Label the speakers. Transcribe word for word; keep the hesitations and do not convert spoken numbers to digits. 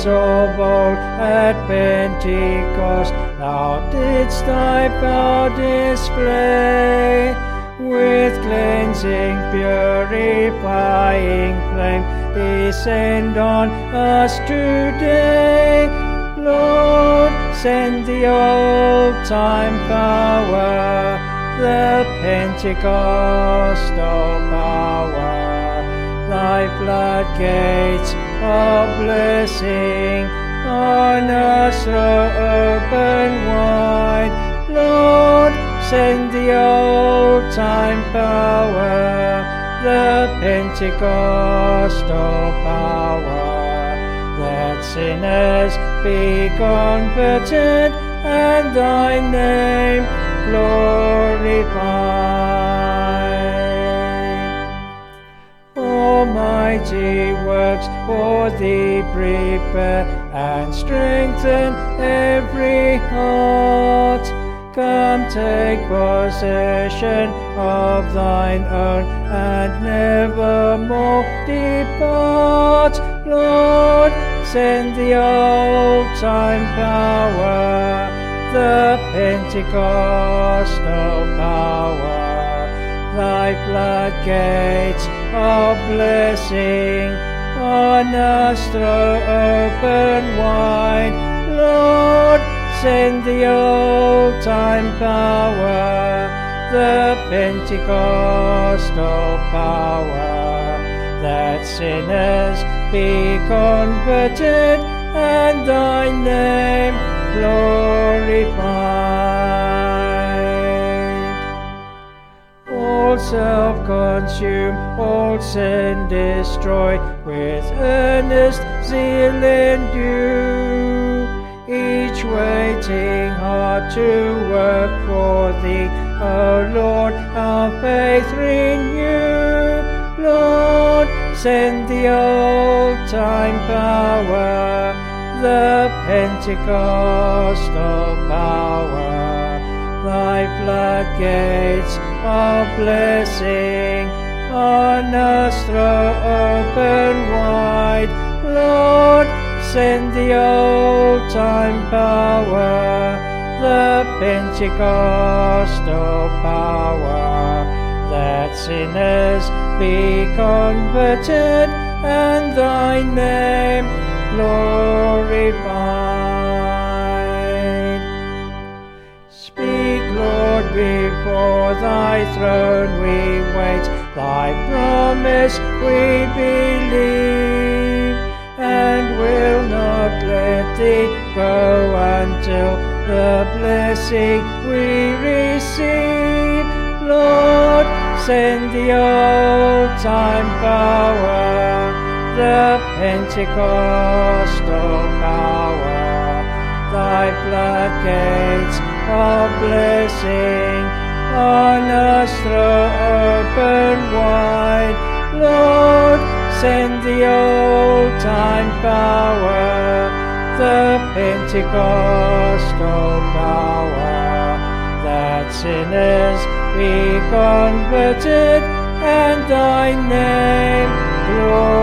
Speaker 1: as of old at Pentecost, thou didst thy power display. With cleansing, purifying flame, descend on us today. Lord, send the old-time power, the Pentecostal power. Thy floodgates of blessing on us throw open wide. Lord, send the old-time power, the Pentecostal power, that sinners be converted and thy name glorified. Almighty works for thee prepare and strengthen every heart. Come take possession of thine own and nevermore depart. Lord, send the old-time power, the Pentecostal power. Thy floodgates of blessing on us throw open wide. Lord, send the old-time power, the Pentecostal power, that sinners be converted and thy name glorified. All self-consume, all sin destroy, with earnest zeal endue, each waiting heart to work for thee. O Lord, our faith renew. Lord, send the old-time power, the Pentecostal power. Thy floodgates of blessing on us throw open wide. Lord, send the old-time power, the Pentecostal power, that sinners be converted and thy name glorified. Speak, Lord, before thy throne we wait, thy promise we believe, and will not let thee go until the blessing we receive. Lord, send the old-time power, the Pentecostal power. Thy floodgates of blessing on us throw open wide. Lord, send the old-time power, the Pentecostal power, that sinners be converted and thy name glorified.